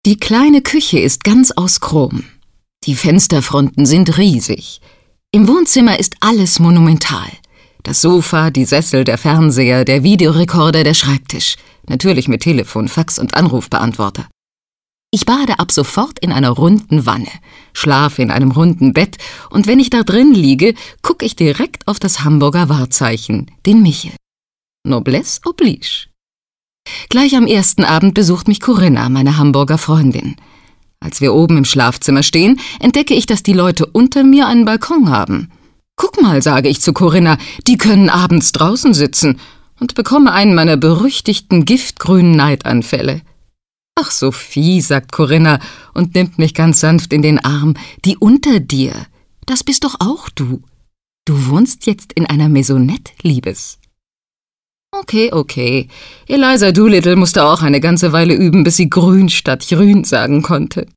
Die kleine Küche ist ganz aus Chrom. Die Fensterfronten sind riesig. Im Wohnzimmer ist alles monumental. Das Sofa, die Sessel, der Fernseher, der Videorekorder, der Schreibtisch. Natürlich mit Telefon, Fax und Anrufbeantworter. Ich bade ab sofort in einer runden Wanne, schlafe in einem runden Bett und wenn ich da drin liege, gucke ich direkt auf das Hamburger Wahrzeichen, den Michel. Noblesse oblige. Gleich am ersten Abend besucht mich Corinna, meine Hamburger Freundin. Als wir oben im Schlafzimmer stehen, entdecke ich, dass die Leute unter mir einen Balkon haben. »Guck mal«, sage ich zu Corinna, »die können abends draußen sitzen« und bekomme einen meiner berüchtigten giftgrünen Neidanfälle. »Ach, Sophie«, sagt Corinna und nimmt mich ganz sanft in den Arm, »die unter dir, das bist doch auch du. Du wohnst jetzt in einer Maisonette, Liebes.« Okay. Eliza Doolittle musste auch eine ganze Weile üben, bis sie grün statt grün sagen konnte.